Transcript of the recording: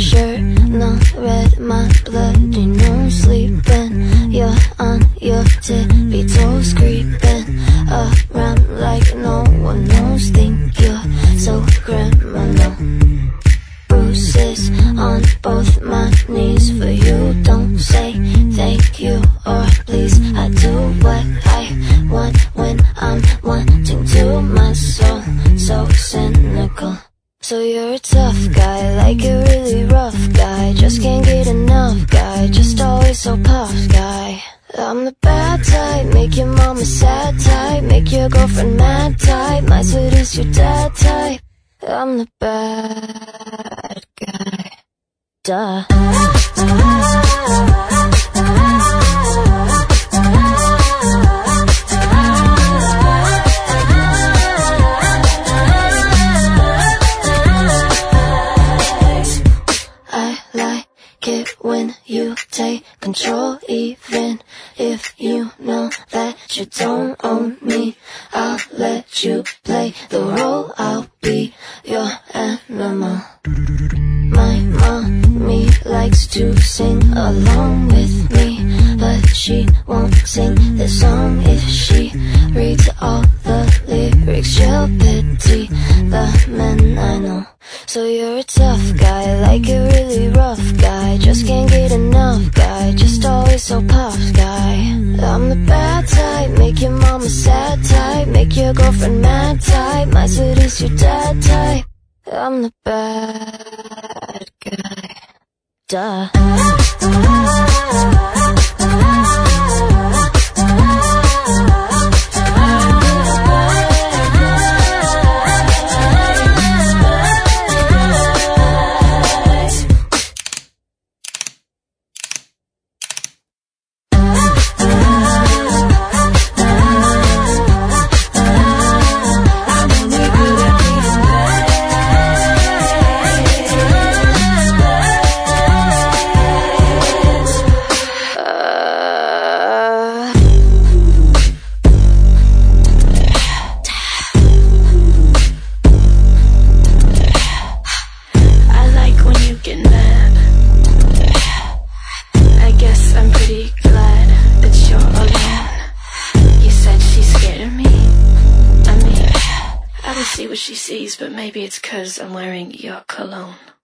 shirt, no red, my bloody nose sleeping. You're on your tippy toes, creeping around like no one knows. Think you're so criminal. Bruises on both my knees for you. Don't say thank you or please. I do what I want when I'm wanting to. My soul so cynical. So you're a tough guy, like a really rough guy. Just can't get enough guy, just always so puff guy. I'm the bad type, make your mama sad type, make your girlfriend mad type, might seduce your dad type. I'm the bad guy. Duh. I like it when you take control, even if you know that you don't own me. I'll let you play the role, I'll be your animal. My mommy likes to sing along with me, but she won't sing this song if she reads all the lyrics. She'll pity the men I know. So you're a tough guy, like a really rough guy, just can't get enough guy, just always so puff guy. I'm the bad type, make your mama sad type, make your girlfriend mad type, might seduce your dad type. I'm the bad guy. Duh. See what she sees, but maybe it's 'cause I'm wearing your cologne.